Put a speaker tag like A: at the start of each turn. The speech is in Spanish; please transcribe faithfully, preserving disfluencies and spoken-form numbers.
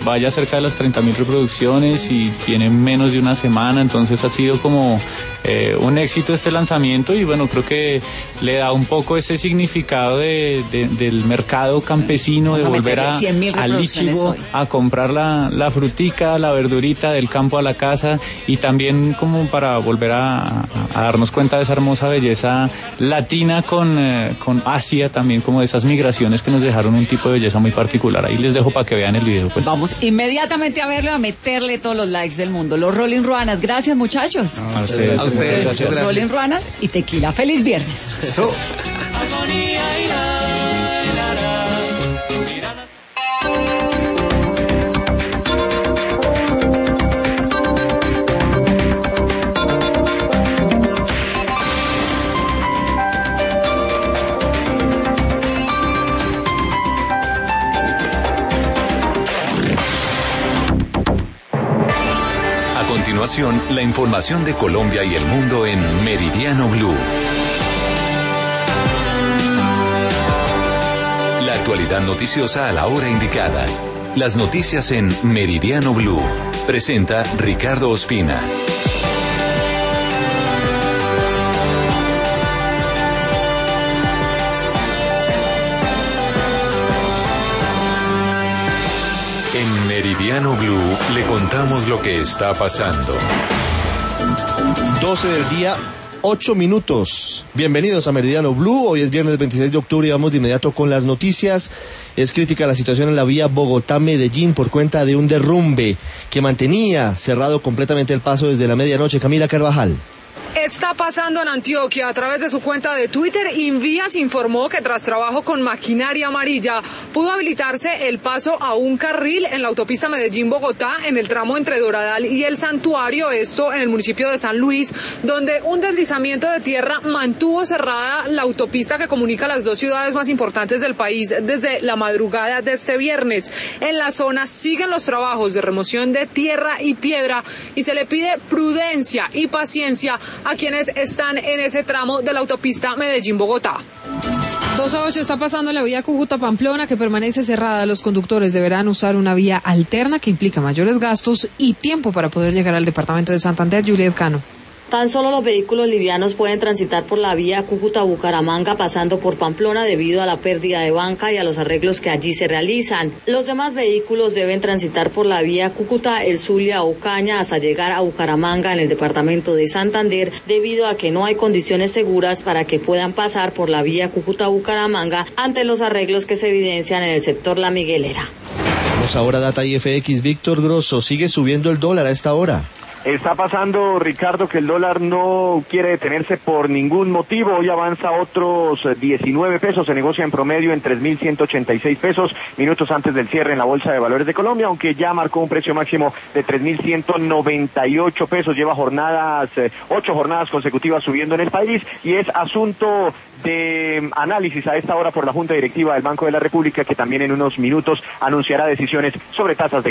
A: vaya cerca de las treinta mil reproducciones y tiene menos de una semana, entonces ha sido como eh, un éxito este lanzamiento y bueno, creo que le da un poco ese significado de, de, del mercado campesino, de volver a, al Ichigo a comprar la, la frutica, la verdurita del campo a la casa y también como para volver a, a darnos cuenta de esa hermosa belleza latina con, eh, con Asia también, como de esas migraciones que nos dejaron un tipo de belleza muy particular. Ahí les dejo para que vean el video. Pues.
B: Vamos inmediatamente a verlo, a meterle todos los likes del mundo. Los Rolling Ruanas, gracias muchachos.
A: No, a ustedes,
C: a ustedes, muchas gracias.
B: Rolling Ruanas y tequila. Feliz viernes.
C: Eso.
D: A continuación, la información de Colombia y el mundo en Meridiano Blue. La actualidad noticiosa a la hora indicada. Las noticias en Meridiano Blue. Presenta Ricardo Ospina. En Meridiano Blue le contamos lo que está pasando.
E: doce del día, ocho minutos. Bienvenidos a Meridiano Blue. Hoy es viernes veintiséis de octubre y vamos de inmediato con las noticias. Es crítica la situación en la vía Bogotá-Medellín por cuenta de un derrumbe que mantenía cerrado completamente el paso desde la medianoche. Camila Carvajal.
F: Está pasando en Antioquia. A través de su cuenta de Twitter, Invías informó que tras trabajo con maquinaria amarilla pudo habilitarse el paso a un carril en la autopista Medellín-Bogotá en el tramo entre Doradal y El Santuario, esto en el municipio de San Luis, donde un deslizamiento de tierra mantuvo cerrada la autopista que comunica las dos ciudades más importantes del país desde la madrugada de este viernes. En la zona siguen los trabajos de remoción de tierra y piedra y se le pide prudencia y paciencia a quienes están en ese tramo de la autopista Medellín-Bogotá.
G: dos a ocho está pasando la vía Cúcuta-Pamplona, que permanece cerrada. Los conductores deberán usar una vía alterna que implica mayores gastos y tiempo para poder llegar al departamento de Santander. Juliet Cano.
H: Tan solo los vehículos livianos pueden transitar por la vía Cúcuta-Bucaramanga pasando por Pamplona debido a la pérdida de banca y a los arreglos que allí se realizan. Los demás vehículos deben transitar por la vía Cúcuta-El Zulia-Ocaña hasta llegar a Bucaramanga en el departamento de Santander debido a que no hay condiciones seguras para que puedan pasar por la vía Cúcuta-Bucaramanga ante los arreglos que se evidencian en el sector La Miguelera.
E: Vamos ahora a Data I F X. Víctor Grosso, sigue subiendo el dólar a esta hora.
I: Está pasando, Ricardo, que el dólar no quiere detenerse por ningún motivo. Hoy avanza otros diecinueve pesos, se negocia en promedio en tres mil ciento ochenta y seis pesos, minutos antes del cierre en la Bolsa de Valores de Colombia, aunque ya marcó un precio máximo de tres mil ciento noventa y ocho pesos. Lleva jornadas, eh, ocho jornadas consecutivas subiendo en el país y es asunto de análisis a esta hora por la Junta Directiva del Banco de la República, que también en unos minutos anunciará decisiones sobre tasas de